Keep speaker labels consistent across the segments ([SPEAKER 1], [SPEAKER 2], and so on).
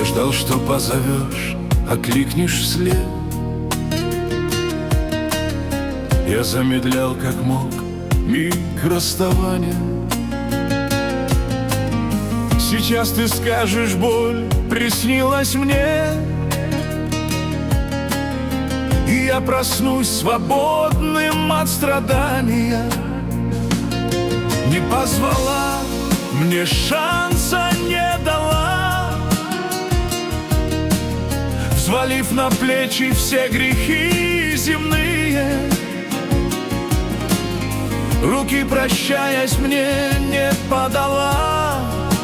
[SPEAKER 1] ждал, что позовешь, окликнешь вслед. Я замедлял как мог миг расставания. Сейчас ты скажешь, боль приснилась мне, и я проснусь свободным от страдания. Не позвала, мне шанса не дала, взвалив на плечи все грехи земные. Руки, прощаясь, мне не подала,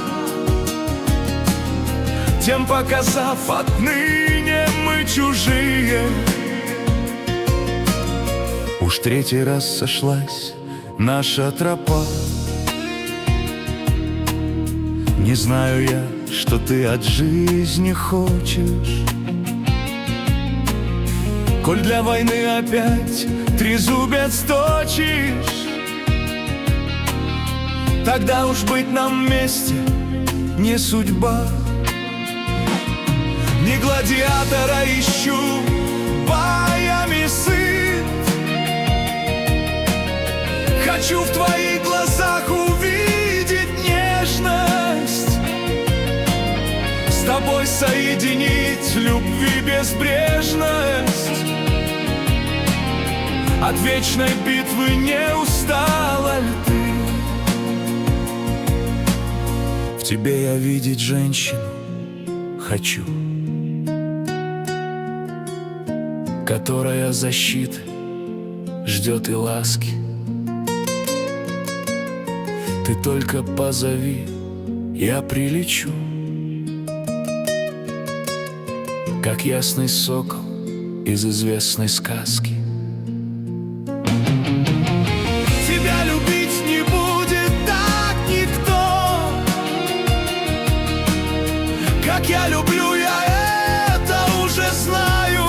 [SPEAKER 1] тем показав, отныне мы чужие. Уж третий раз сошлась наша тропа. Не знаю я, что ты от жизни хочешь, коль для войны опять трезубец точишь. Тогда уж быть нам вместе не судьба. Не гладиатора ищу, боями сыт. Хочу в твоих глазах увидеть нежность, с тобой соединить любви безбрежность. От вечной битвы не устала ли ты? В тебе я видеть женщину хочу, которая защиты ждет и ласки. Ты только позови, я прилечу, как ясный сокол из известной сказки. Тебя любить не будет так никто, как я люблю, я это уже знаю.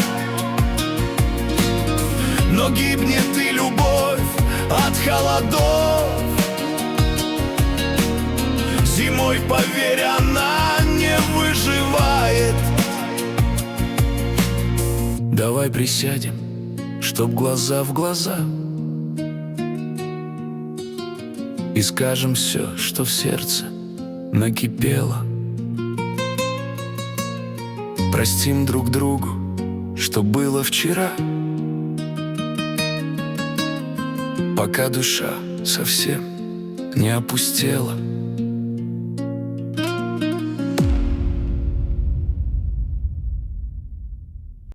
[SPEAKER 1] Но гибнет и любовь от холодов. Зимой, поверь, она не выживает. Давай присядем, чтоб глаза в глаза, и скажем все, что в сердце накипело. Простим друг другу, что было вчера, пока душа совсем не опустела.